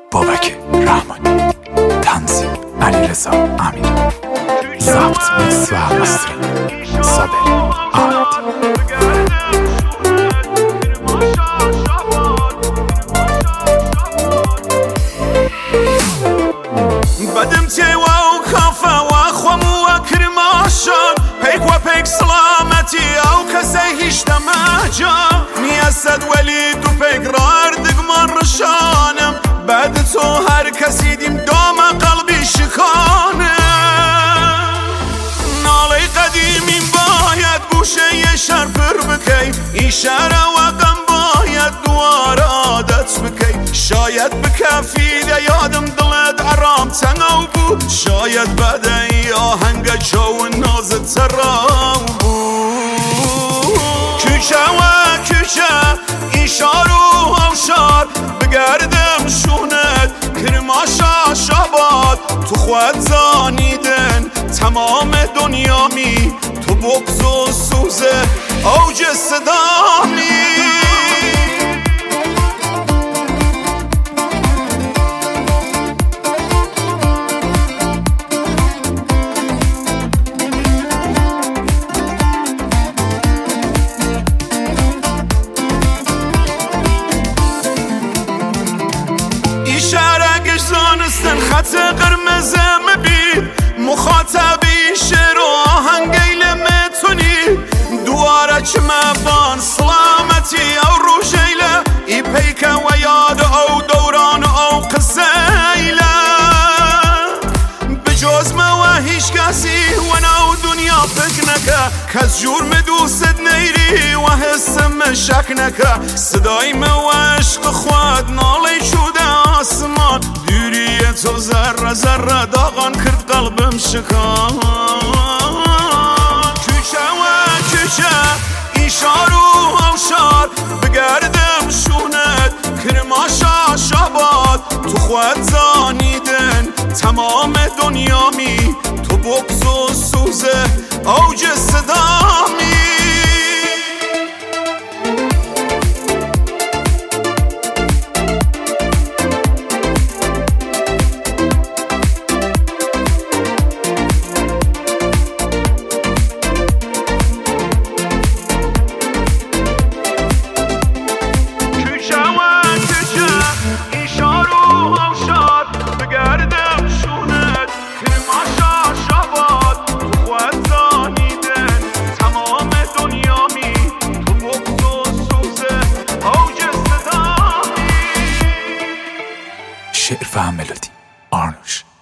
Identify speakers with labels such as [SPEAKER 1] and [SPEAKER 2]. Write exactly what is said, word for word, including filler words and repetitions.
[SPEAKER 1] بابک رحمانی، تنظیم علیرضا امیری، ضبط میکس و مسترینگ صابر احمد.
[SPEAKER 2] بدم تيوا وكافا واخوم وكرماشان بيك وبيك سلامتي او كسيهش دماجا مياسد وليد وبيك راردق من رشانم بعد تو هر كسي ديم دوم قلبي شكانم نالي قديمين بايد گوشه شرپر بكي إشارة وقم بايد دوار عادت بكي شاید بکفید یادم دلت عرام تنگو بود شاید بده ای آهنگ جو نازت ترام بود کوچه و کوچه ایشار و هوشار بگردم شونت کرماشا شاباد تو خود زانیدن تمام دنیامی تو بغض و سوزه اوج صدامی خط قرمزه مبید مخاطبی شعر و آهنگیل متونی دواره چمه بان سلامتی او روشیله ای پیکه و یاد او دوران او قزیله بجوز ما و هیچ کسی و نو دنیا فکر نکه کس جور دوست نیری و حسم شک نکه صدای ما و عشق خود نالی شده آسمان دوری تو ذره ذره داغان کرد قلبم شکان کوچه و کوچه ایشار و هوشار بگردم شونت کرماشا شاباد تو خود زانیدن تمام دنیامی تو بغض و سوزه اوج صدامی
[SPEAKER 1] شعر و ملودی آرنوش.